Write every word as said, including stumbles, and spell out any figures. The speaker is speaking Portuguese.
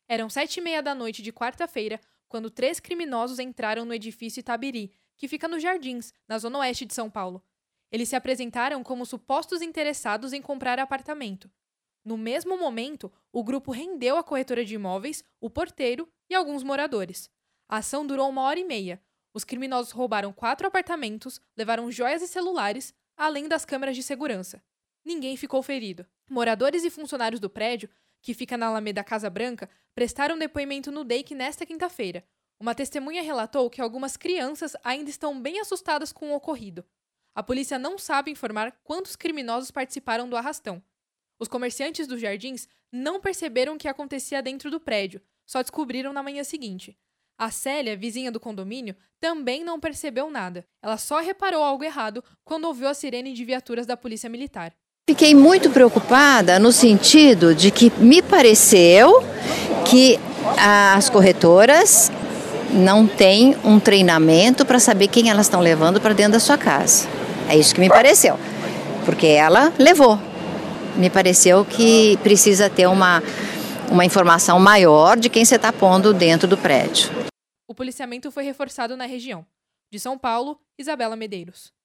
Eram sete e meia da noite de quarta-feira, quando três criminosos entraram no edifício Itabiri, que fica nos Jardins, na zona oeste de São Paulo. Eles se apresentaram como supostos interessados em comprar apartamento. No mesmo momento, o grupo rendeu a corretora de imóveis, o porteiro e alguns moradores. A ação durou uma hora e meia. Os criminosos roubaram quatro apartamentos, levaram joias e celulares, além das câmeras de segurança. Ninguém ficou ferido. Moradores e funcionários do prédio, que fica na Alameda Casa Branca, prestaram depoimento no D E I C nesta quinta-feira. Uma testemunha relatou que algumas crianças ainda estão bem assustadas com o ocorrido. A polícia não sabe informar quantos criminosos participaram do arrastão. Os comerciantes dos Jardins não perceberam o que acontecia dentro do prédio, só descobriram na manhã seguinte. A Célia, vizinha do condomínio, também não percebeu nada. Ela só reparou algo errado quando ouviu a sirene de viaturas da Polícia Militar. Fiquei muito preocupada no sentido de que me pareceu que as corretoras não têm um treinamento para saber quem elas estão levando para dentro da sua casa. É isso que me pareceu, porque ela levou. Me pareceu que precisa ter uma, uma informação maior de quem você está pondo dentro do prédio. O policiamento foi reforçado na região. De São Paulo, Isabela Medeiros.